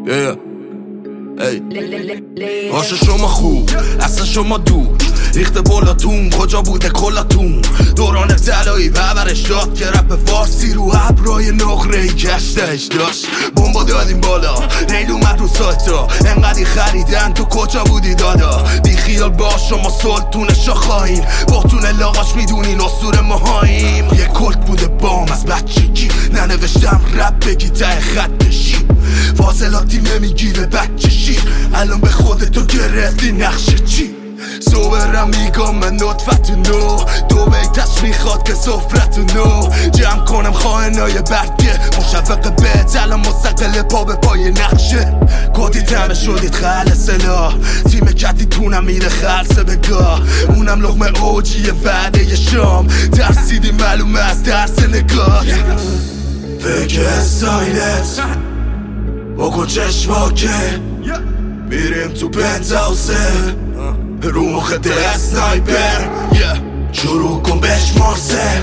باشه شما خوب اصلا شما دور ریخته بالاتون کجا بوده کلاتون دوران طلایی پرورش داد که رپ فارسی رو ابرای نقره‌ای کشتش داشت بمبا دادیم بالا ریل اومد رو سایتا انقدی خریدن تو کجا بودی دادا بی خیال باش شما سلطون شاخاییم باتون لاغاش میدونین اسطوره ماهاییم یه کلت بوده بام از بچگی ننوشتم رپ بگی ته خط کشی فاصلاتی نمیگیره بچه شیر الان به خودتو گرفتی نقشه چی صبرم میگم من نطفت نو دو بیتش میخواد که سفرت نو جمع کنم خواهنای برگه مشفق بهت الان مستقل پا به پای نقشه کدی تمه شدید خلصلا تیم کتیتونم میره خلصه بگاه اونم لغمه اوجیه وعده شام ترسیدی معلومه از درس نگاه بگه استایلت بگو چشما که میریم تو پنتاوسه رو مخت اسنایپر شروع کن بشمارسه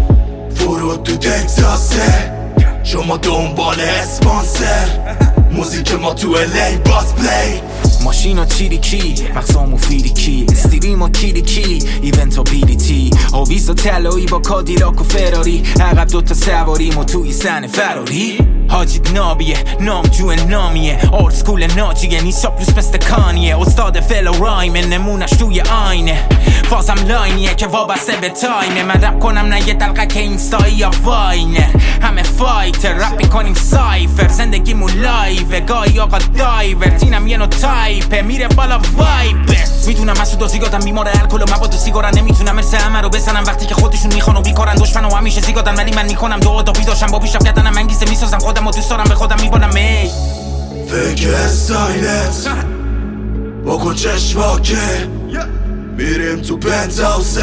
فرود تو تکساسه شما دنبال اسپانسر موزیک ما تو الی باس پلی ماشینا چیریکی مغزامو فیریکی استریم و کلیکی ایونت و بیلیتی آویز و تلایی با کادیلاک و فراری عقب دوتا سواریم و توی سن فراری حاجید نابیه نامجو نامیه اولد سکول ناجیه نیسا پلوس مثل کانیه استاد فل و رایم نمونش توی آینه فازم لاینیه که وابسته به تاینه من رپ کنم نه یه دلقه که اینستایی یا واینه همه فایتر رپ میکنیم سایفر زندگیمون لایوه گاهی آقا دایور تینم یه نو تایپه میره بالا وایبه میدونم مسعود و زیگادم بیمار الکل و مواد و سیگارن نمیتونم مرسه همه رو بزنم وقتی که خودشون میخوان و بیکارن دشمن و همیشه زیگادن ولی من میکنم دعا دابی داشتم با پیشرفت کردنم انگیزه میسازم خودم و دوست دارم به خودم میبارم ای فکر استایلت بگو چشما که میریم تو پنتاوسه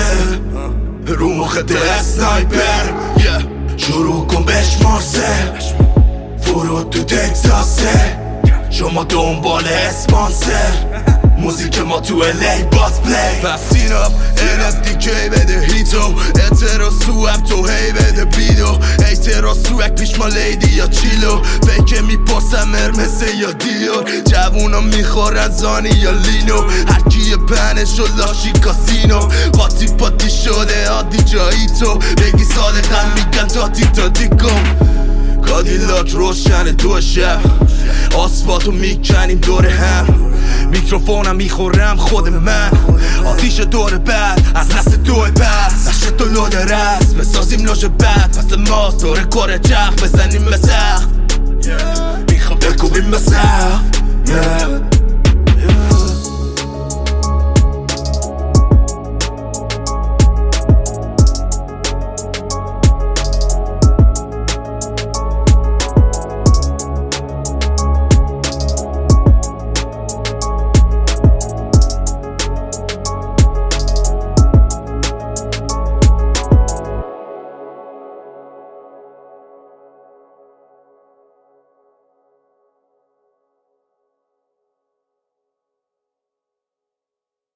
رو مخت اسنایپر شروع کن بشمارسه فرود تو تکساسه شما دنبال اسپانسر موزیک ما تو الی باس پلی پس این اپ NFDK بده هیتو اعتراض هم تو هی بده بیدو اعتراض سوک پیش ما لیدی یا چیلو فکر میپرسم مرمسه یا دیور جوونا میخورن زانی یا لینو هرکی یه پنش و لاشی کاسینو قاطی پاتی شده عادی جایی تو بگی صادقن میگن تاتی تاتی کن کادیلاک روشن دو شب آسفالتو میکنیم دور هم میکروفونم میخورم خود من آتیش دور بعد از نسل دو بس نشه تو لود رست بسازیم لوژ بد مثل ماست دور کره چخ بزنیم به سخت میخوام بکوبیم به سخت